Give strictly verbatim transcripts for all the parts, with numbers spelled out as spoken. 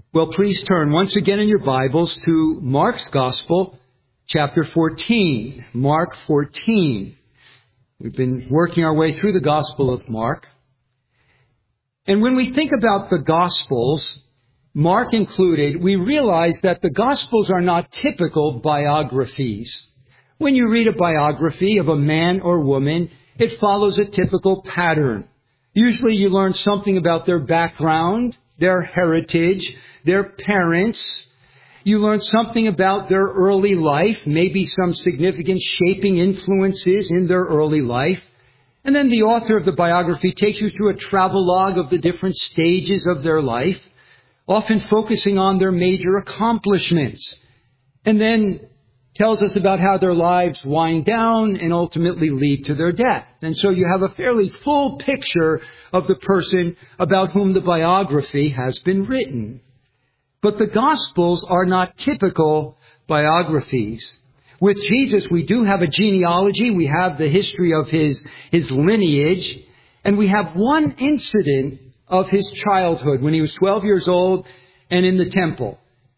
Well, please turn once again in your Bibles to Mark's Gospel, chapter fourteen. Mark fourteen. We've been working our way through the Gospel of Mark. And when we think about the Gospels, Mark included, we realize that the Gospels are not typical biographies. When you read a biography of a man or woman, it follows a typical pattern. Usually you learn something about their background, their heritage, their parents. You learn something about their early life, maybe some significant shaping influences in their early life. And then the author of the biography takes you through a travelogue of the different stages of their life, often focusing on their major accomplishments. And then tells us about how their lives wind down and ultimately lead to their death. And so you have a fairly full picture of the person about whom the biography has been written. But the Gospels are not typical biographies. With Jesus, we do have a genealogy. We have the history of his, his lineage. And we have one incident of his childhood when he was twelve years old and in the temple.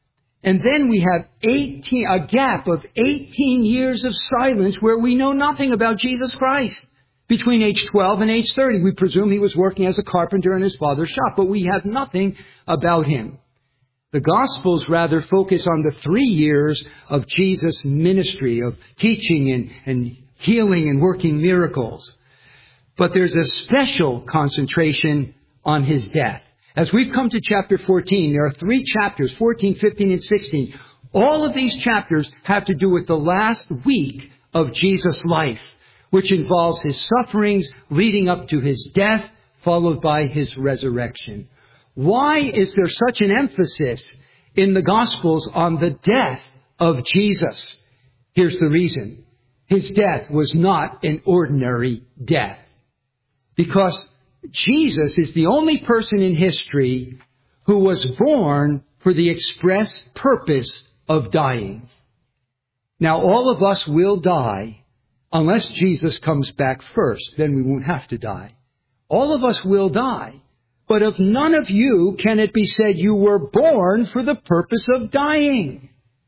And then we have eighteen, a gap of eighteen years of silence where we know nothing about Jesus Christ. Between age twelve and age thirty, we presume he was working as a carpenter in his father's shop, but we have nothing about him. The Gospels rather focus on the three years of Jesus' ministry, of teaching and, and healing and working miracles. But there's a special concentration on his death. As we've come to chapter fourteen, there are three chapters, fourteen, fifteen, and sixteen. All of these chapters have to do with the last week of Jesus' life, which involves his sufferings leading up to his death, followed by his resurrection. Why is there such an emphasis in the Gospels on the death of Jesus? Here's the reason. His death was not an ordinary death. Because Jesus is the only person in history who was born for the express purpose of dying. Now, all of us will die unless Jesus comes back first. Then we won't have to die. All of us will die. But of none of you can it be said you were born for the purpose of dying.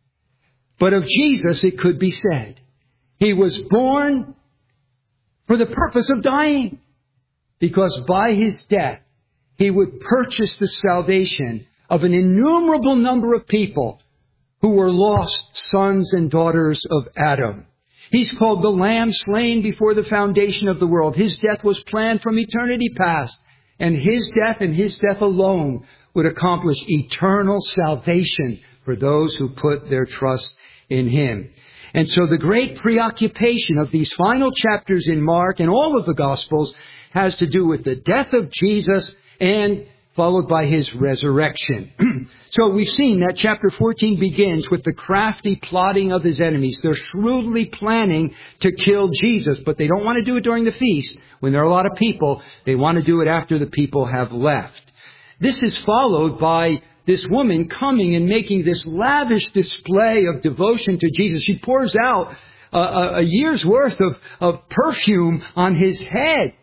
But of Jesus it could be said, he was born for the purpose of dying. Because by his death, he would purchase the salvation of an innumerable number of people who were lost sons and daughters of Adam. He's called the Lamb slain before the foundation of the world. His death was planned from eternity past. And his death and his death alone would accomplish eternal salvation for those who put their trust in him. And so the great preoccupation of these final chapters in Mark and all of the Gospels has to do with the death of Jesus and followed by his resurrection. So we've seen that chapter fourteen begins with the crafty plotting of his enemies. They're shrewdly planning to kill Jesus, but they don't want to do it during the feast. When there are a lot of people, they want to do it after the people have left. This is followed by this woman coming and making this lavish display of devotion to Jesus. She pours out a, a, a year's worth of, of perfume on his head.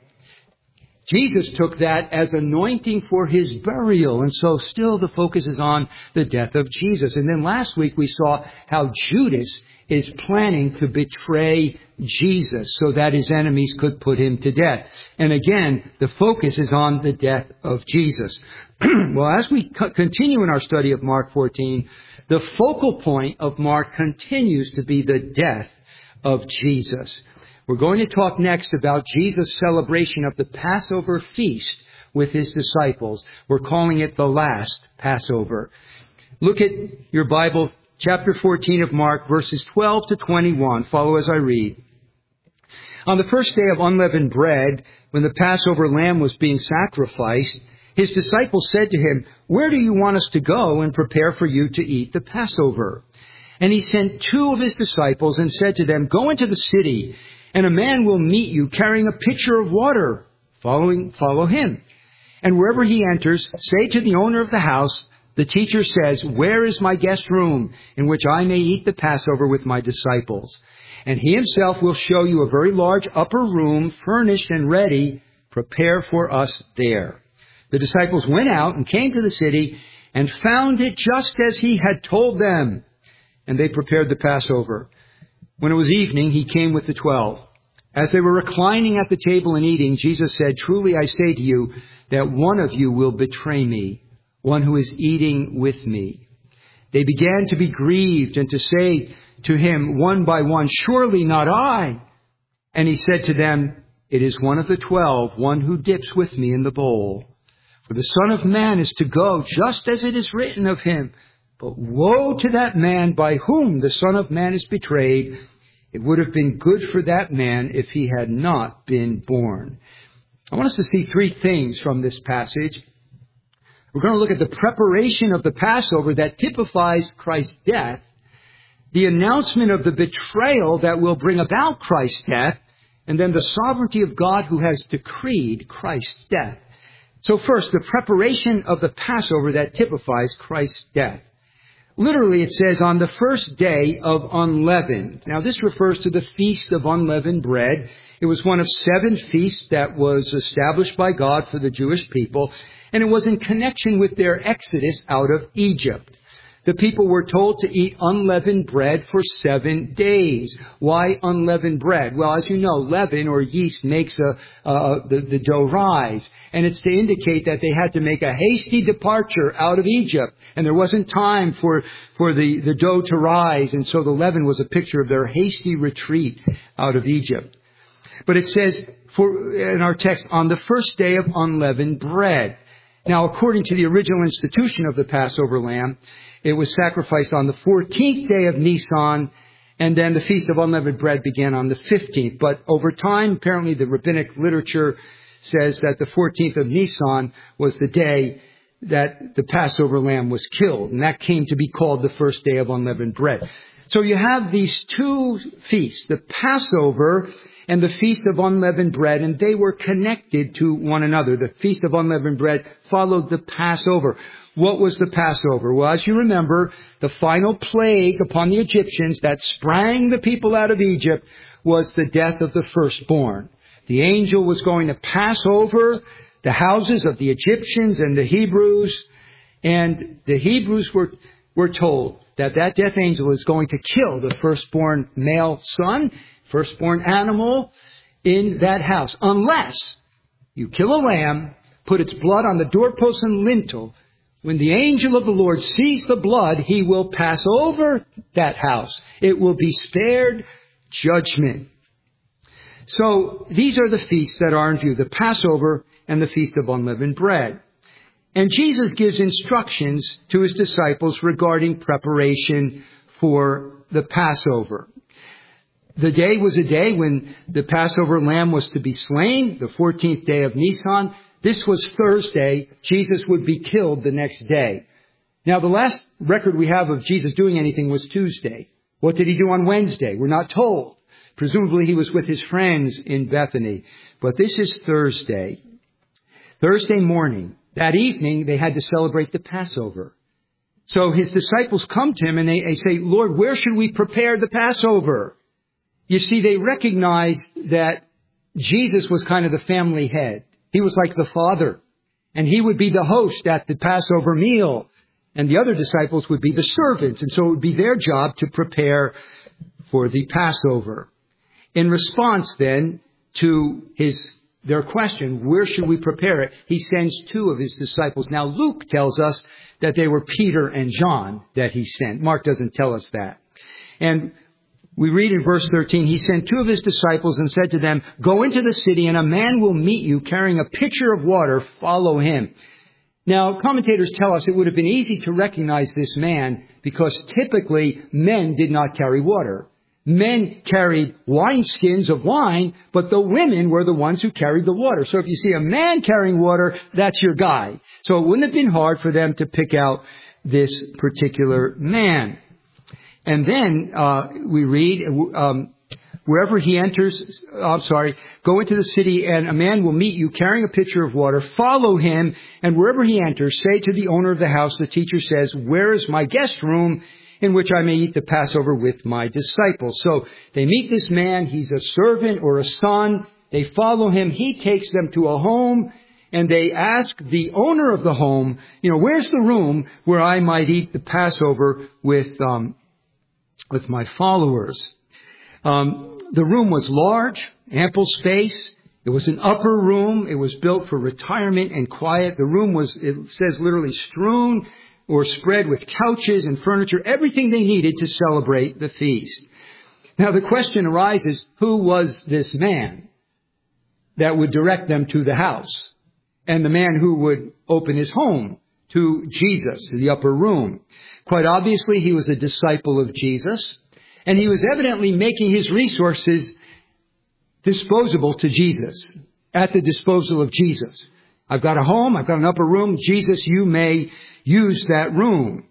Jesus took that as anointing for his burial. And so still the focus is on the death of Jesus. And then last week we saw how Judas is planning to betray Jesus so that his enemies could put him to death. And again, the focus is on the death of Jesus. Well, as we co- continue in our study of Mark fourteen, the focal point of Mark continues to be the death of Jesus. We're going to talk next about Jesus' celebration of the Passover feast with his disciples. We're calling it the last Passover. Look at your Bible, chapter fourteen of Mark, verses twelve to twenty-one. Follow as I read. On the first day of unleavened bread, when the Passover lamb was being sacrificed, his disciples said to him, "Where do you want us to go and prepare for you to eat the Passover?" And he sent two of his disciples and said to them, "Go into the city, and a man will meet you carrying a pitcher of water. Following, follow him. And wherever he enters, say to the owner of the house, 'The teacher says, where is my guest room in which I may eat the Passover with my disciples?' And he himself will show you a very large upper room, furnished and ready. Prepare for us there." The disciples went out and came to the city, and found it just as he had told them. And they prepared the Passover. When it was evening, he came with the twelve. As they were reclining at the table and eating, Jesus said, "Truly I say to you that one of you will betray me, one who is eating with me." They began to be grieved and to say to him one by one, "Surely not I." And he said to them, "It is one of the twelve, one who dips with me in the bowl. For the Son of Man is to go just as it is written of him. But woe to that man by whom the Son of Man is betrayed. It would have been good for that man if he had not been born." I want us to see three things from this passage. We're going to look at the preparation of the Passover that typifies Christ's death, the announcement of the betrayal that will bring about Christ's death, and then the sovereignty of God who has decreed Christ's death. So first, the preparation of the Passover that typifies Christ's death. Literally, it says, on the first day of unleavened. Now, this refers to the Feast of Unleavened Bread. It was one of seven feasts that was established by God for the Jewish people, and it was in connection with their exodus out of Egypt. The people were told to eat unleavened bread for seven days. Why unleavened bread? Well, as you know, leaven or yeast makes a, uh, the, the dough rise. And it's to indicate that they had to make a hasty departure out of Egypt. And there wasn't time for, for the, the dough to rise. And so the leaven was a picture of their hasty retreat out of Egypt. But it says for, in our text, on the first day of unleavened bread. Now, according to the original institution of the Passover lamb, it was sacrificed on the fourteenth day of Nisan, and then the Feast of Unleavened Bread began on the fifteenth. But over time, apparently the rabbinic literature says that the fourteenth of Nisan was the day that the Passover lamb was killed, and that came to be called the first day of unleavened bread. So you have these two feasts, the Passover and the Feast of Unleavened Bread, and they were connected to one another. The Feast of Unleavened Bread followed the Passover. What was the Passover? Well, as you remember, the final plague upon the Egyptians that sprang the people out of Egypt was the death of the firstborn. The angel was going to pass over the houses of the Egyptians and the Hebrews, and the Hebrews were, were told that that death angel is going to kill the firstborn male son, firstborn animal in that house, unless you kill a lamb, put its blood on the doorpost and lintel. When the angel of the Lord sees the blood, he will pass over that house. It will be spared judgment. So these are the feasts that are in view, the Passover and the Feast of Unleavened Bread. And Jesus gives instructions to his disciples regarding preparation for the Passover. The day was a day when the Passover lamb was to be slain, the fourteenth day of Nisan. This was Thursday. Jesus would be killed the next day. Now, the last record we have of Jesus doing anything was Tuesday. What did he do on Wednesday? We're not told. Presumably he was with his friends in Bethany. But this is Thursday. Thursday morning. That evening, they had to celebrate the Passover. So his disciples come to him and they, they say, "Lord, where should we prepare the Passover?" You see, they recognized that Jesus was kind of the family head. He was like the father, and he would be the host at the Passover meal, and the other disciples would be the servants, and so it would be their job to prepare for the Passover. In response, then, to his their question, where should we prepare it, he sends two of his disciples. Now, Luke tells us that they were Peter and John that he sent. Mark doesn't tell us that. And we read in verse thirteen, he sent two of his disciples and said to them, "Go into the city and a man will meet you carrying a pitcher of water. Follow him." Now, commentators tell us it would have been easy to recognize this man because typically men did not carry water. Men carried wineskins of wine, but the women were the ones who carried the water. So if you see a man carrying water, that's your guy. So it wouldn't have been hard for them to pick out this particular man. And then uh, we read, um, wherever he enters, oh, I'm sorry, go into the city and a man will meet you carrying a pitcher of water. Follow him, and wherever he enters, say to the owner of the house, the teacher says, "Where is my guest room in which I may eat the Passover with my disciples?" So they meet this man. He's a servant or a son. They follow him. He takes them to a home, and they asked the owner of the home, you know, where's the room where I might eat the Passover with um, with my followers? Um, the room was large, ample space. It was an upper room. It was built for retirement and quiet. The room was, it says literally, strewn or spread with couches and furniture, everything they needed to celebrate the feast. Now the question arises, who was this man that would direct them to the house? And the man who would open his home to Jesus, the upper room. Quite obviously, he was a disciple of Jesus, and he was evidently making his resources disposable to Jesus, at the disposal of Jesus. I've got a home, I've got an upper room. Jesus, you may use that room.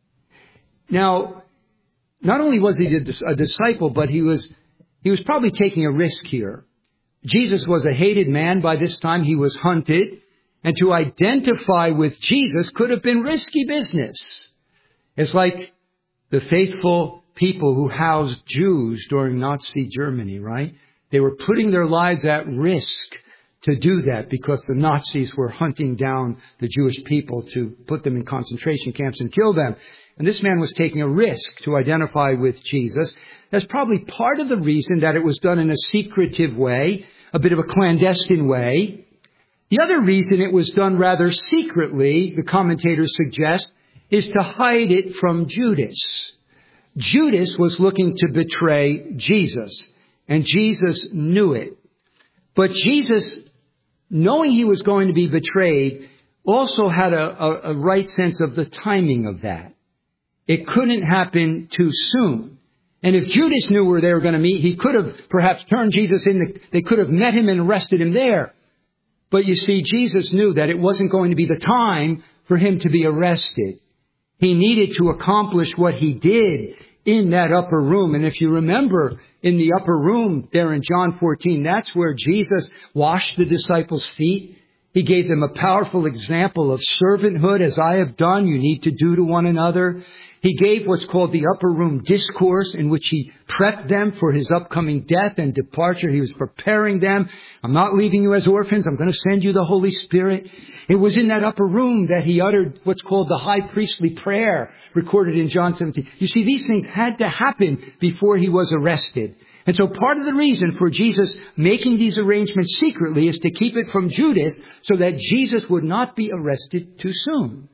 Now, not only was he a disciple, but he was he was probably taking a risk here. Jesus was a hated man by this time. He was hunted. And to identify with Jesus could have been risky business. It's like the faithful people who housed Jews during Nazi Germany, right? They were putting their lives at risk to do that because the Nazis were hunting down the Jewish people to put them in concentration camps and kill them. And this man was taking a risk to identify with Jesus. That's probably part of the reason that it was done in a secretive way, a bit of a clandestine way. The other reason it was done rather secretly, the commentators suggest, is to hide it from Judas. Judas was looking to betray Jesus, and Jesus knew it. But Jesus, knowing he was going to be betrayed, also had a, a, a right sense of the timing of that. It couldn't happen too soon. And if Judas knew where they were going to meet, he could have perhaps turned Jesus in. The, they could have met him and arrested him there. But you see, Jesus knew that it wasn't going to be the time for him to be arrested. He needed to accomplish what he did in that upper room. And if you remember, in the upper room there in John fourteen, that's where Jesus washed the disciples' feet. He gave them a powerful example of servanthood. As I have done, you need to do to one another. He gave what's called the upper room discourse, in which he prepped them for his upcoming death and departure. He was preparing them. I'm not leaving you as orphans. I'm going to send you the Holy Spirit. It was in that upper room that he uttered what's called the high priestly prayer, recorded in John seventeen. You see, these things had to happen before he was arrested. And so part of the reason for Jesus making these arrangements secretly is to keep it from Judas so that Jesus would not be arrested too soon.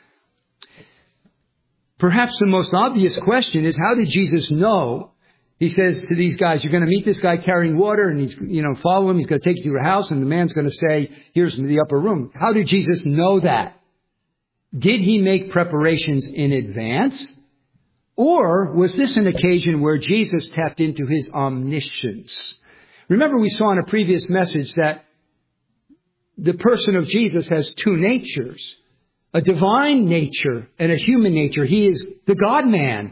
Perhaps the most obvious question is, how did Jesus know? He says to these guys, you're going to meet this guy carrying water, and he's, you know, follow him. He's going to take you to your house, and the man's going to say, here's the upper room. How did Jesus know that? Did he make preparations in advance? Or was this an occasion where Jesus tapped into his omniscience? Remember, we saw in a previous message that the person of Jesus has two natures, a divine nature and a human nature. He is the God-man.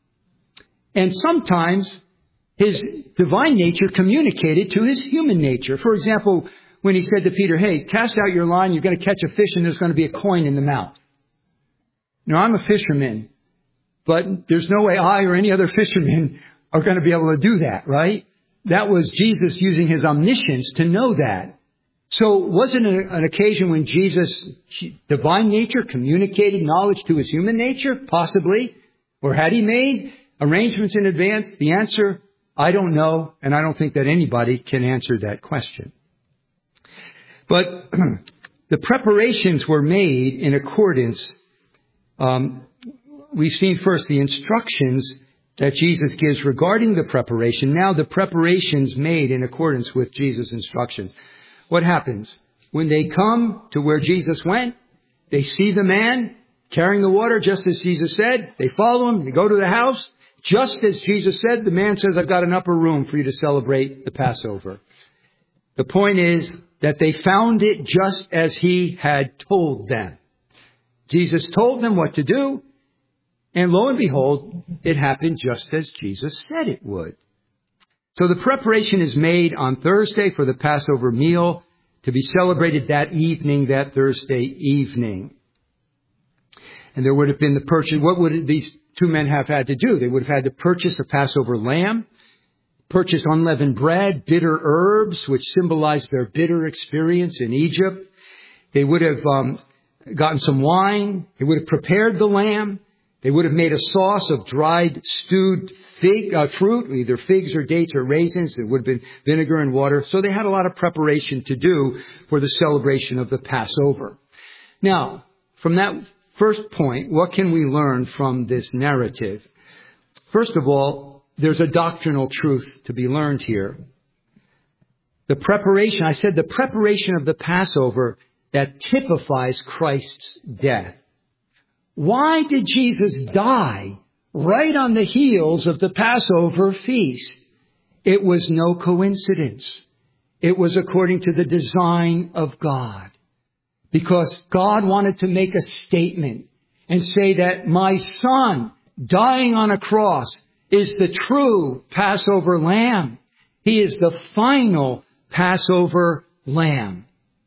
And sometimes his divine nature communicated to his human nature. For example, when he said to Peter, hey, cast out your line, you're going to catch a fish, and there's going to be a coin in the mouth. Now, I'm a fisherman. But there's no way I or any other fisherman are going to be able to do that, right? That was Jesus using his omniscience to know that. So was it an occasion when Jesus' divine nature communicated knowledge to his human nature? Possibly. Or had he made arrangements in advance? The answer, I don't know, and I don't think that anybody can answer that question. But the preparations were made in accordance um We've seen first the instructions that Jesus gives regarding the preparation. Now the preparations made in accordance with Jesus' instructions. What happens? When they come to where Jesus went, they see the man carrying the water, just as Jesus said. They follow him. They go to the house. Just as Jesus said, the man says, I've got an upper room for you to celebrate the Passover. The point is that they found it just as he had told them. Jesus told them what to do. And lo and behold, it happened just as Jesus said it would. So the preparation is made on Thursday for the Passover meal to be celebrated that evening, that Thursday evening. And there would have been the purchase. What would these two men have had to do? They would have had to purchase a Passover lamb, purchase unleavened bread, bitter herbs, which symbolized their bitter experience in Egypt. They would have um, gotten some wine. They would have prepared the lamb. They would have made a sauce of dried stewed fig, uh, fruit, either figs or dates or raisins. It would have been vinegar and water. So they had a lot of preparation to do for the celebration of the Passover. Now, from that first point, what can we learn from this narrative? First of all, there's a doctrinal truth to be learned here. The preparation, I said the preparation of the Passover that typifies Christ's death. Why did Jesus die right on the heels of the Passover feast? It was no coincidence. It was according to the design of God. Because God wanted to make a statement and say that my Son dying on a cross is the true Passover lamb. He is the final Passover lamb.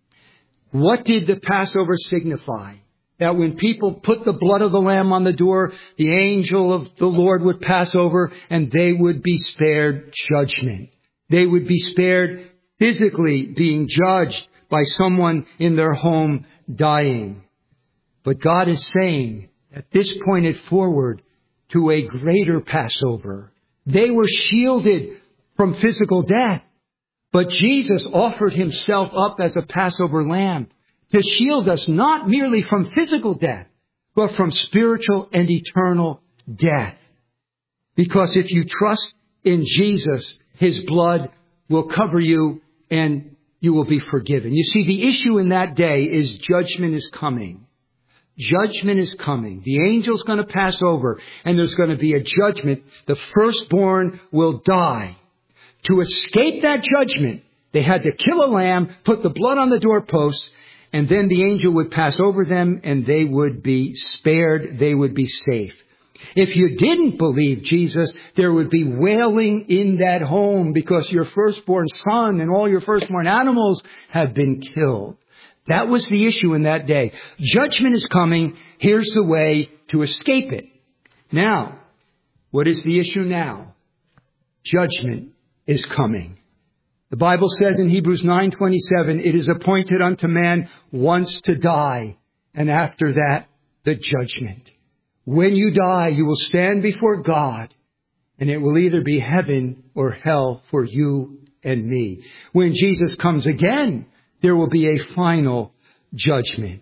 What did the Passover signify? That when people put the blood of the lamb on the door, the angel of the Lord would pass over and they would be spared judgment. They would be spared physically being judged by someone in their home dying. But God is saying that this pointed forward to a greater Passover. They were shielded from physical death, but Jesus offered himself up as a Passover lamb to shield us not merely from physical death, but from spiritual and eternal death. Because if you trust in Jesus, his blood will cover you and you will be forgiven. You see, the issue in that day is judgment is coming. Judgment is coming. The angel's going to pass over and there's going to be a judgment. The firstborn will die. To escape that judgment, they had to kill a lamb, put the blood on the doorposts, and then the angel would pass over them and they would be spared. They would be safe. If you didn't believe Jesus, there would be wailing in that home because your firstborn son and all your firstborn animals have been killed. That was the issue in that day. Judgment is coming. Here's the way to escape it. Now, what is the issue now? Judgment is coming. The Bible says in Hebrews nine twenty-seven, it is appointed unto man once to die, and after that, the judgment. When you die, you will stand before God, and it will either be heaven or hell for you and me. When Jesus comes again, there will be a final judgment.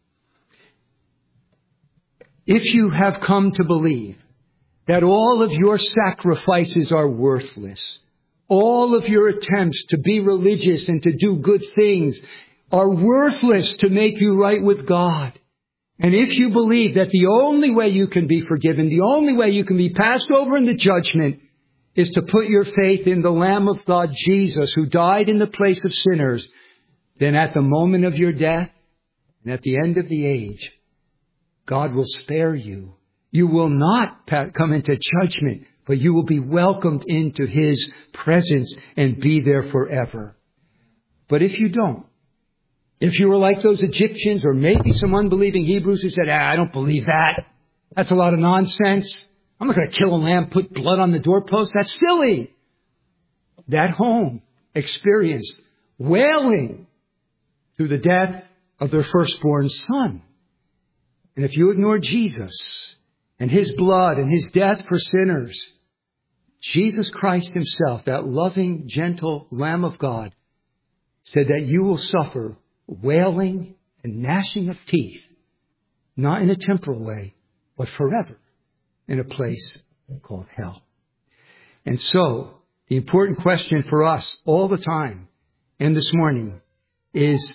If you have come to believe that all of your sacrifices are worthless, all of your attempts to be religious and to do good things are worthless to make you right with God. And if you believe that the only way you can be forgiven, the only way you can be passed over in the judgment is to put your faith in the Lamb of God, Jesus, who died in the place of sinners, then at the moment of your death and at the end of the age, God will spare you. You will not come into judgment, but you will be welcomed into his presence and be there forever. But if you don't, if you were like those Egyptians or maybe some unbelieving Hebrews who said, ah, I don't believe that. That's a lot of nonsense. I'm not going to kill a lamb, put blood on the doorpost. That's silly. That home experienced wailing through the death of their firstborn son. And if you ignore Jesus and his blood and his death for sinners, Jesus Christ himself, that loving, gentle Lamb of God, said that you will suffer wailing and gnashing of teeth, not in a temporal way, but forever in a place called hell. And so, the important question for us all the time and this morning is,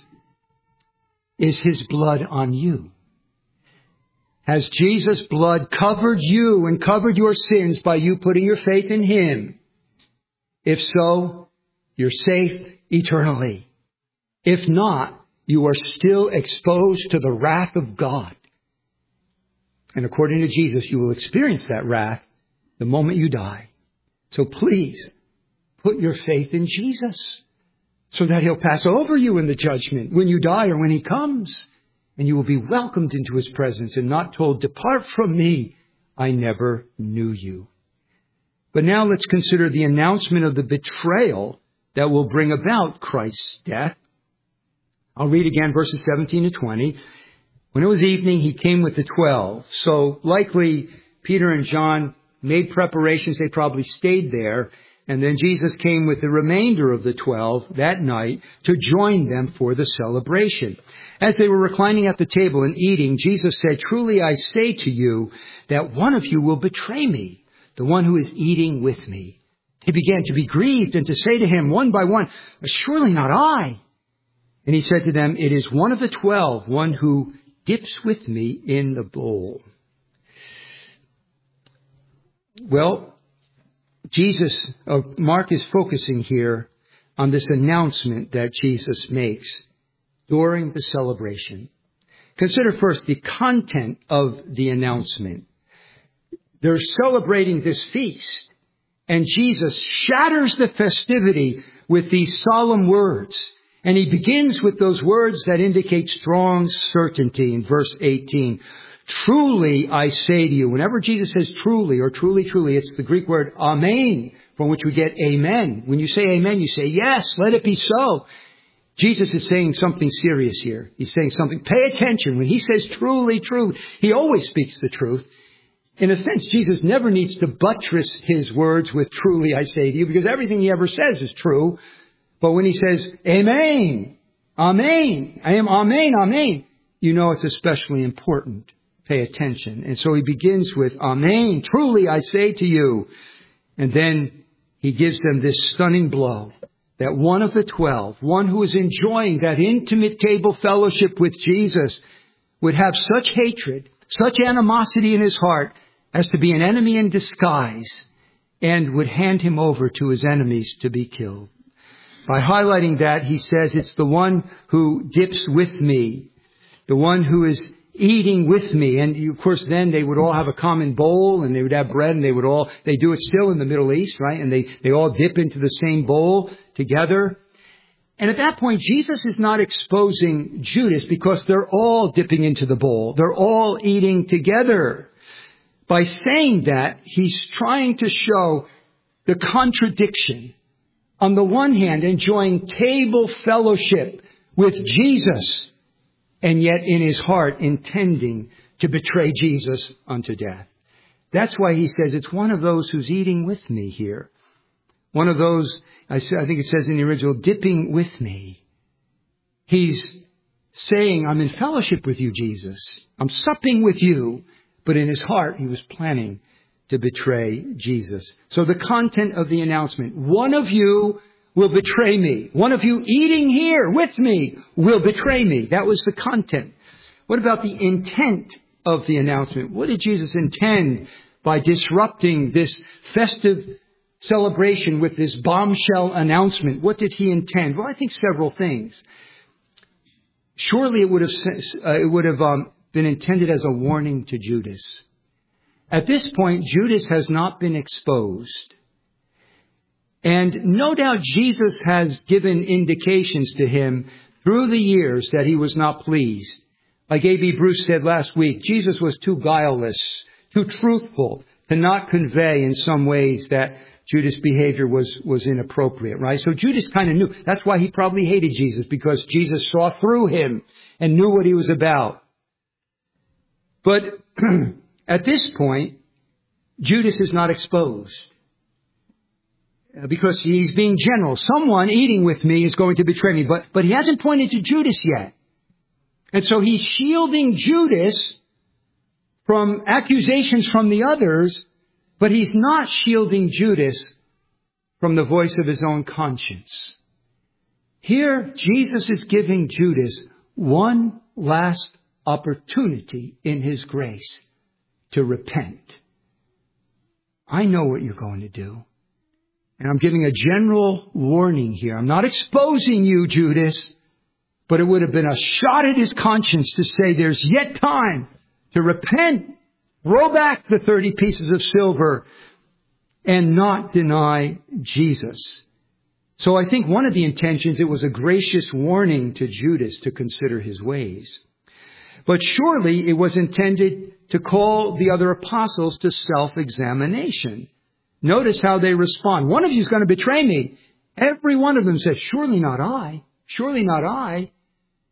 is his blood on you? Has Jesus' blood covered you and covered your sins by you putting your faith in him? If so, you're safe eternally. If not, you are still exposed to the wrath of God. And according to Jesus, you will experience that wrath the moment you die. So please, put your faith in Jesus so that he'll pass over you in the judgment when you die or when he comes. And you will be welcomed into his presence and not told, depart from me, I never knew you. But now let's consider the announcement of the betrayal that will bring about Christ's death. I'll read again verses seventeen to twenty. When it was evening, he came with the twelve. So likely Peter and John made preparations. They probably stayed there. And then Jesus came with the remainder of the twelve that night to join them for the celebration. As they were reclining at the table and eating, Jesus said, "Truly I say to you that one of you will betray me, the one who is eating with me." He began to be grieved and to say to him one by one, "Surely not I." And he said to them, "It is one of the twelve, one who dips with me in the bowl." Well, Jesus, uh, Mark is focusing here on this announcement that Jesus makes during the celebration. Consider first the content of the announcement. They're celebrating this feast, and Jesus shatters the festivity with these solemn words. And he begins with those words that indicate strong certainty in verse eighteen. "Truly I say to you," whenever Jesus says truly or truly, truly, it's the Greek word amen, from which we get amen. When you say amen, you say, yes, let it be so. Jesus is saying something serious here. He's saying something. Pay attention. When he says truly, truly, he always speaks the truth. In a sense, Jesus never needs to buttress his words with "truly I say to you," because everything he ever says is true. But when he says, amen, amen, I am amen, amen, you know it's especially important. Pay attention. And so he begins with, amen, truly I say to you. And then he gives them this stunning blow that one of the twelve, one who is enjoying that intimate table fellowship with Jesus, would have such hatred, such animosity in his heart as to be an enemy in disguise, and would hand him over to his enemies to be killed. By highlighting that, he says it's the one who dips with me, the one who is eating with me. And of course, then they would all have a common bowl, and they would have bread, and they would all, they do it still in the Middle East, right? And they, they all dip into the same bowl together. And at that point, Jesus is not exposing Judas because they're all dipping into the bowl. They're all eating together. By saying that, he's trying to show the contradiction. On the one hand, enjoying table fellowship with Jesus, and yet in his heart intending to betray Jesus unto death. That's why he says it's one of those who's eating with me here. One of those, I think it says in the original, dipping with me. He's saying, I'm in fellowship with you, Jesus. I'm supping with you. But in his heart, he was planning to betray Jesus. So the content of the announcement, one of you will betray me. One of you eating here with me will betray me. That was the content. What about the intent of the announcement? What did Jesus intend by disrupting this festive celebration with this bombshell announcement? What did he intend? Well, I think several things. Surely it would have, uh, it would have um, been intended as a warning to Judas. At this point, Judas has not been exposed. And no doubt Jesus has given indications to him through the years that he was not pleased. Like A B Bruce said last week, Jesus was too guileless, too truthful to not convey in some ways that Judas' behavior was, was inappropriate, right? So Judas kind of knew. That's why he probably hated Jesus, because Jesus saw through him and knew what he was about. But at this point, Judas is not exposed because he's being general. Someone eating with me is going to betray me, but, but he hasn't pointed to Judas yet. And so he's shielding Judas from accusations from the others, but he's not shielding Judas from the voice of his own conscience. Here, Jesus is giving Judas one last opportunity in his grace to repent. I know what you're going to do. And I'm giving a general warning here. I'm not exposing you, Judas, but it would have been a shot at his conscience to say there's yet time to repent, throw back the thirty pieces of silver, and not deny Jesus. So I think one of the intentions, it was a gracious warning to Judas to consider his ways. But surely it was intended to call the other apostles to self-examination. Notice how they respond. One of you is going to betray me. Every one of them says, surely not I. Surely not I.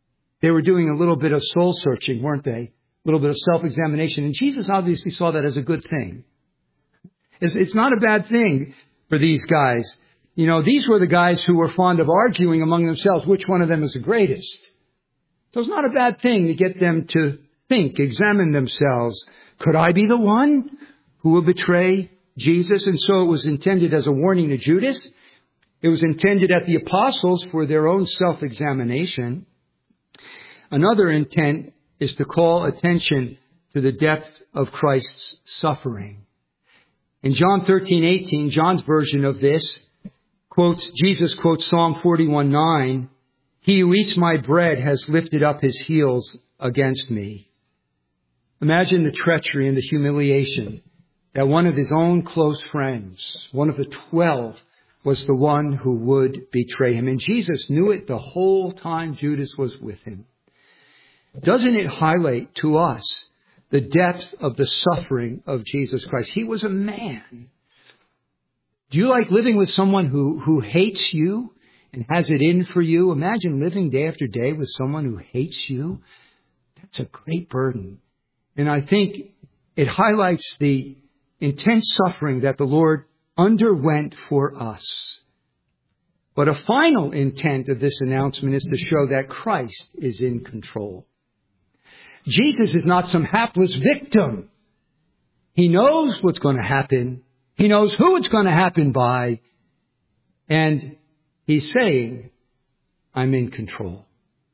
They were doing a little bit of soul searching, weren't they? A little bit of self-examination. And Jesus obviously saw that as a good thing. It's, it's not a bad thing for these guys. You know, these were the guys who were fond of arguing among themselves which one of them is the greatest. So it's not a bad thing to get them to think, examine themselves. Could I be the one who will betray Jesus? And so it was intended as a warning to Judas. It was intended at the apostles for their own self-examination. Another intent is to call attention to the depth of Christ's suffering. In John thirteen eighteen, John's version of this, quotes, Jesus quotes Psalm forty-one nine, "He who eats my bread has lifted up his heels against me." Imagine the treachery and the humiliation that one of his own close friends, one of the twelve, was the one who would betray him. And Jesus knew it the whole time Judas was with him. Doesn't it highlight to us the depth of the suffering of Jesus Christ? He was a man. Do you like living with someone who, who hates you and has it in for you? Imagine living day after day with someone who hates you. That's a great burden. And I think it highlights the intense suffering that the Lord underwent for us. But a final intent of this announcement is to show that Christ is in control. Jesus is not some hapless victim. He knows what's going to happen. He knows who it's going to happen by. And he's saying, I'm in control.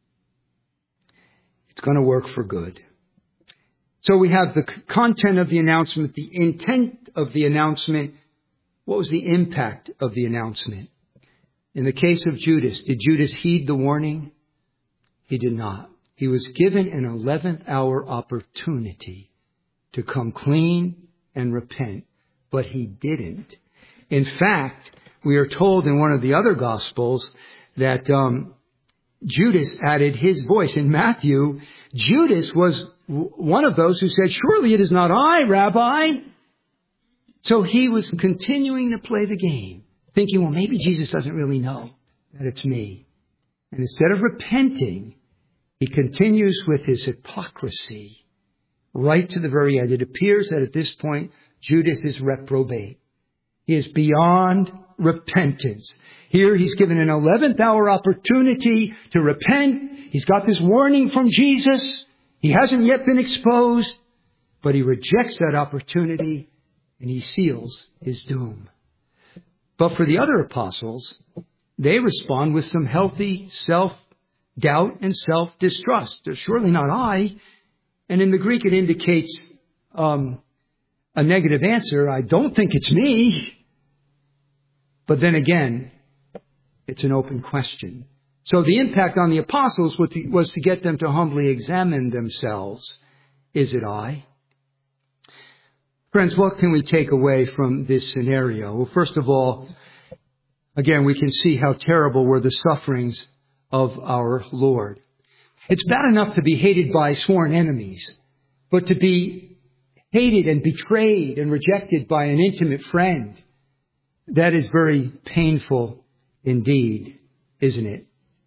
It's going to work for good. So we have the content of the announcement, the intent of the announcement. What was the impact of the announcement? In the case of Judas, did Judas heed the warning? He did not. He was given an eleventh hour opportunity to come clean and repent, but he didn't. In fact, we are told in one of the other Gospels that um, Judas added his voice. In Matthew, Judas was w- one of those who said, "Surely it is not I, Rabbi." So he was continuing to play the game, thinking, well, maybe Jesus doesn't really know that it's me. And instead of repenting, he continues with his hypocrisy right to the very end. It appears that at this point, Judas is reprobate. He is beyond repentance. Here he's given an eleventh hour opportunity to repent. He's got this warning from Jesus. He hasn't yet been exposed, but he rejects that opportunity and he seals his doom. But for the other apostles, they respond with some healthy self-doubt and self-distrust. They're surely not I. And in the Greek, it indicates um, a negative answer. I don't think it's me. But then again, it's an open question. So the impact on the apostles was to get them to humbly examine themselves. Is it I? Friends, what can we take away from this scenario? Well, first of all, again, we can see how terrible were the sufferings of our Lord. It's bad enough to be hated by sworn enemies, but to be hated and betrayed and rejected by an intimate friend, that is very painful indeed, isn't it?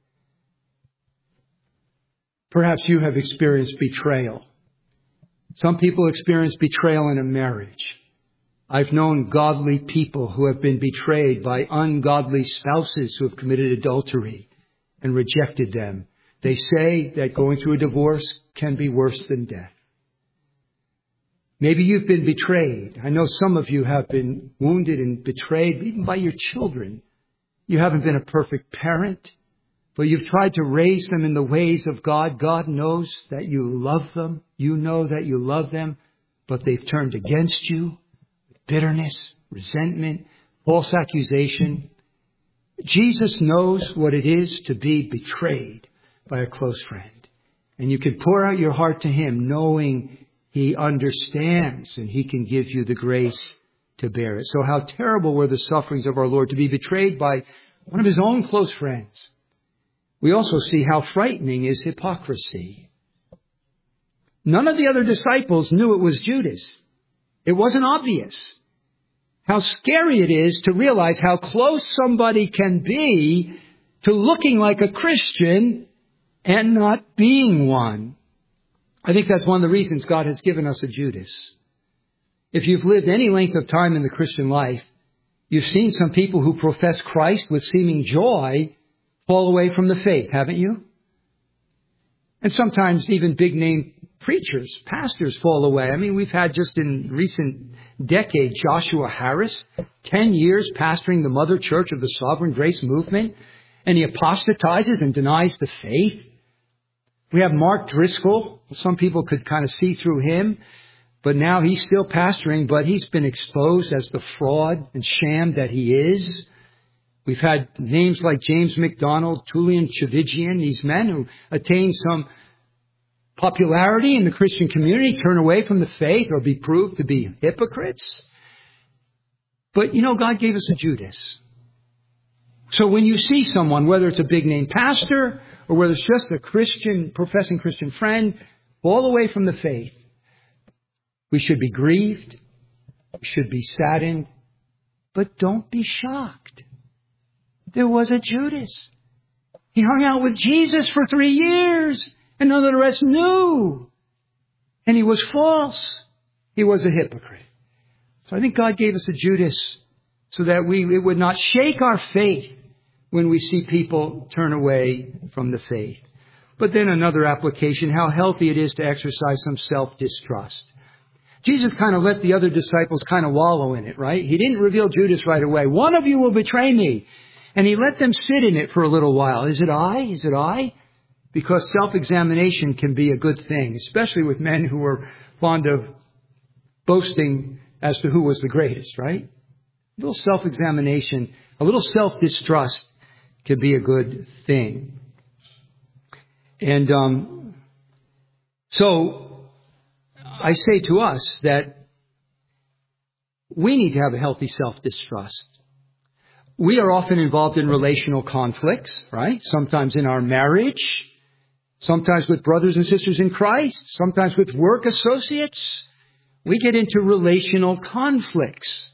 Perhaps you have experienced betrayal. Some people experience betrayal in a marriage. I've known godly people who have been betrayed by ungodly spouses who have committed adultery and rejected them. They say that going through a divorce can be worse than death. Maybe you've been betrayed. I know some of you have been wounded and betrayed, even by your children. You haven't been a perfect parent, but you've tried to raise them in the ways of God. God knows that you love them. You know that you love them, but they've turned against you with bitterness, resentment, false accusation. Jesus knows what it is to be betrayed by a close friend. And you can pour out your heart to him knowing he understands and he can give you the grace to bear it. So how terrible were the sufferings of our Lord to be betrayed by one of his own close friends. We also see how frightening is hypocrisy. None of the other disciples knew it was Judas. It wasn't obvious. How scary it is to realize how close somebody can be to looking like a Christian and not being one. I think that's one of the reasons God has given us a Judas. If you've lived any length of time in the Christian life, you've seen some people who profess Christ with seeming joy fall away from the faith, haven't you? And sometimes even big-name preachers, pastors fall away. I mean, we've had just in recent decade Joshua Harris, ten years pastoring the Mother Church of the Sovereign Grace Movement, and he apostatizes and denies the faith. We have Mark Driscoll. Some people could kind of see through him, but now he's still pastoring, but he's been exposed as the fraud and sham that he is. We've had names like James MacDonald, Tullian Tchividjian, these men who attain some popularity in the Christian community, turn away from the faith or be proved to be hypocrites. But, you know, God gave us a Judas. So when you see someone, whether it's a big name pastor or whether it's just a Christian, professing Christian friend, fall away from the faith, we should be grieved, we should be saddened, but don't be shocked. There was a Judas. He hung out with Jesus for three years, and none of the rest knew. And he was false. He was a hypocrite. So I think God gave us a Judas so that we it would not shake our faith when we see people turn away from the faith. But then another application, how healthy it is to exercise some self-distrust. Jesus kind of let the other disciples kind of wallow in it, right? He didn't reveal Judas right away. One of you will betray me. And he let them sit in it for a little while. Is it I? Is it I? Because self-examination can be a good thing, especially with men who are fond of boasting as to who was the greatest, right? A little self-examination, a little self-distrust can be a good thing. And um, so I say to us that we need to have a healthy self-distrust. We are often involved in relational conflicts, right? Sometimes in our marriage, sometimes with brothers and sisters in Christ, sometimes with work associates. We get into relational conflicts.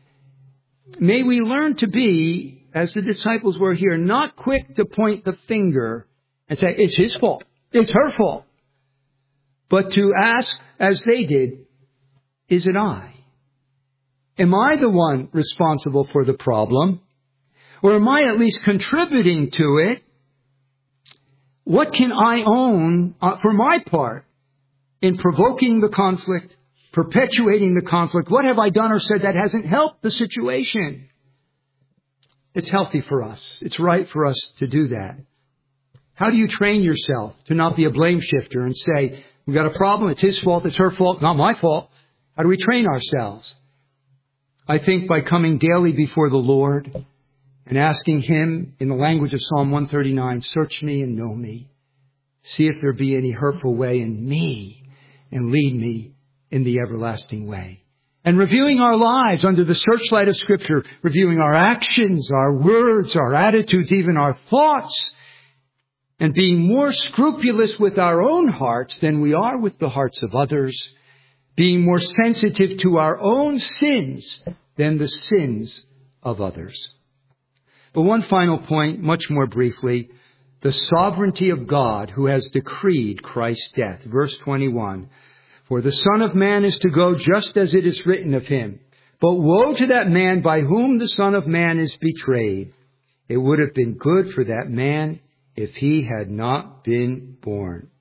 May we learn to be, as the disciples were here, not quick to point the finger and say, it's his fault, it's her fault. But to ask, as they did, is it I? Am I the one responsible for the problem? Or am I at least contributing to it? What can I own uh, for my part in provoking the conflict, perpetuating the conflict? What have I done or said that hasn't helped the situation? It's healthy for us. It's right for us to do that. How do you train yourself to not be a blame shifter and say, we've got a problem, it's his fault, it's her fault, not my fault? How do we train ourselves? I think by coming daily before the Lord and asking Him in the language of Psalm one thirty-nine, search me and know me. See if there be any hurtful way in me and lead me in the everlasting way. And reviewing our lives under the searchlight of Scripture, reviewing our actions, our words, our attitudes, even our thoughts, and being more scrupulous with our own hearts than we are with the hearts of others, being more sensitive to our own sins than the sins of others. But one final point, much more briefly, the sovereignty of God who has decreed Christ's death. Verse twenty-one, for the Son of Man is to go just as it is written of him. But woe to that man by whom the Son of Man is betrayed. It would have been good for that man if he had not been born.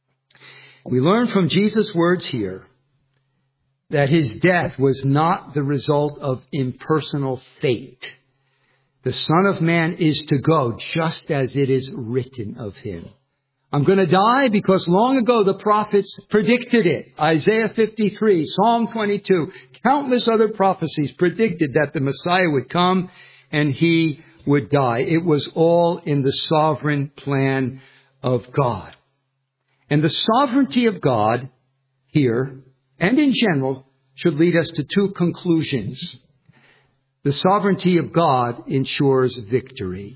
We learn from Jesus' words here that his death was not the result of impersonal fate. The Son of Man is to go just as it is written of him. I'm going to die because long ago the prophets predicted it. Isaiah fifty-three, Psalm twenty-two, countless other prophecies predicted that the Messiah would come and he would die. It was all in the sovereign plan of God. And the sovereignty of God here and in general should lead us to two conclusions. The sovereignty of God ensures victory.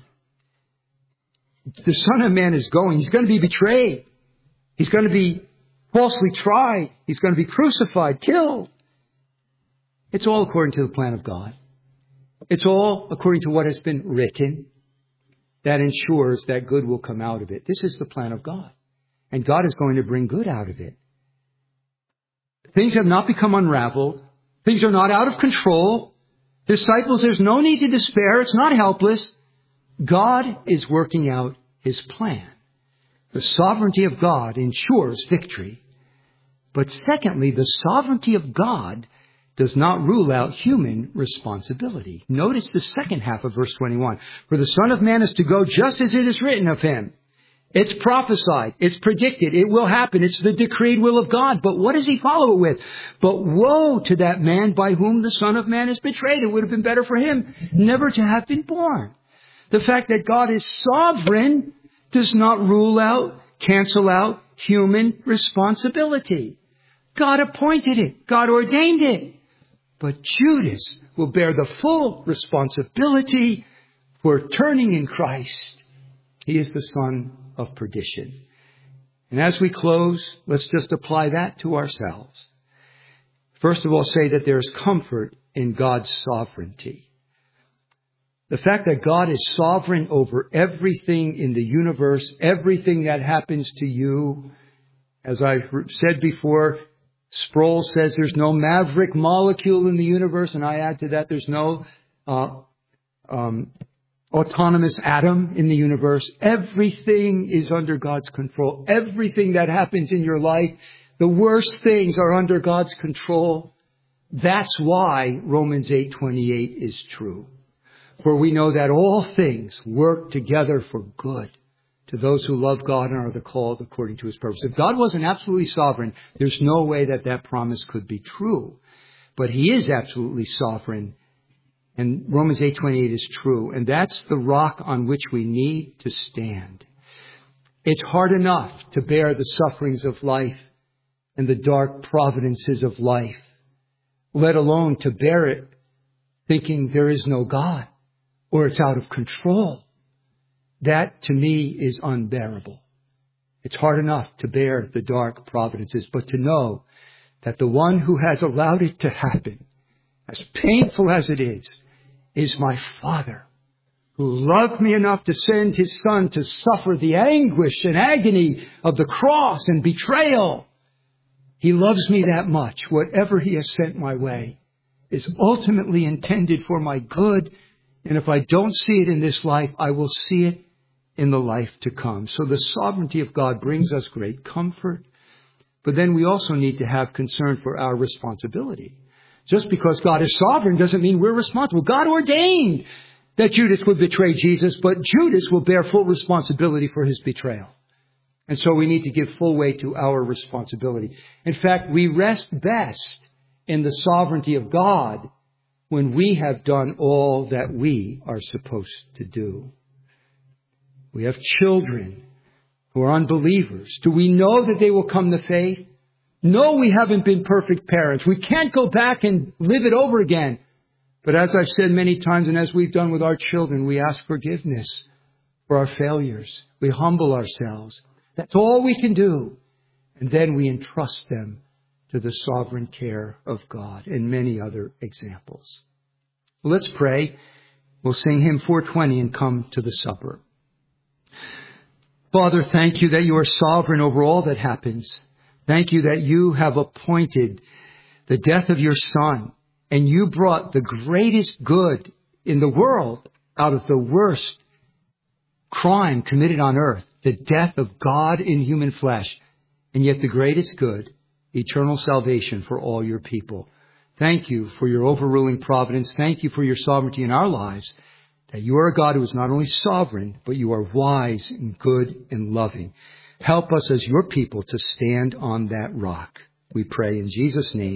The Son of Man is going. He's going to be betrayed. He's going to be falsely tried. He's going to be crucified, killed. It's all according to the plan of God. It's all according to what has been written. that ensures that good will come out of it. This is the plan of God. And God is going to bring good out of it. Things have not become unraveled. Things are not out of control. Disciples, there's no need to despair. It's not helpless. God is working out His plan. The sovereignty of God ensures victory. But secondly, the sovereignty of God does not rule out human responsibility. Notice the second half of verse twenty-one. For the Son of Man is to go just as it is written of Him. It's prophesied. It's predicted. It will happen. It's the decreed will of God. But what does He follow it with? But woe to that man by whom the Son of Man is betrayed. It would have been better for him never to have been born. The fact that God is sovereign does not rule out, cancel out human responsibility. God appointed it. God ordained it. But Judas will bear the full responsibility for turning in Christ. He is the son of perdition. And as we close, let's just apply that to ourselves. First of all, say that there is comfort in God's sovereignty. The fact that God is sovereign over everything in the universe, everything that happens to you. As I've said before, Sproul says there's no maverick molecule in the universe, and I add to that there's no uh, um, autonomous atom in the universe. Everything is under God's control. Everything that happens in your life, the worst things are under God's control. That's why Romans eight twenty-eight is true. For we know that all things work together for good to those who love God and are the called according to His purpose. If God wasn't absolutely sovereign, there's no way that that promise could be true. But He is absolutely sovereign. And Romans eight twenty-eight is true. And that's the rock on which we need to stand. It's hard enough to bear the sufferings of life and the dark providences of life, let alone to bear it thinking there is no God or it's out of control. That, to me, is unbearable. It's hard enough to bear the dark providences, but to know that the one who has allowed it to happen, as painful as it is, is my Father, who loved me enough to send His Son to suffer the anguish and agony of the cross and betrayal. He loves me that much. Whatever He has sent my way is ultimately intended for my good. And if I don't see it in this life, I will see it in the life to come. So the sovereignty of God brings us great comfort. But then we also need to have concern for our responsibility. Just because God is sovereign doesn't mean we're responsible. God ordained that Judas would betray Jesus, but Judas will bear full responsibility for his betrayal. And so we need to give full weight to our responsibility. In fact, we rest best in the sovereignty of God when we have done all that we are supposed to do. We have children who are unbelievers. Do we know that they will come to faith? No, we haven't been perfect parents. We can't go back and live it over again. But as I've said many times, and as we've done with our children, we ask forgiveness for our failures. We humble ourselves. That's all we can do. And then we entrust them to the sovereign care of God, and many other examples. Well, let's pray. We'll sing hymn four twenty and come to the supper. Father, thank you that you are sovereign over all that happens. Thank you that you have appointed the death of your Son, and you brought the greatest good in the world out of the worst crime committed on earth, the death of God in human flesh, and yet the greatest good, eternal salvation for all your people. Thank you for your overruling providence. Thank you for your sovereignty in our lives, that you are a God who is not only sovereign, but you are wise and good and loving. Help us as your people to stand on that rock. We pray in Jesus' name.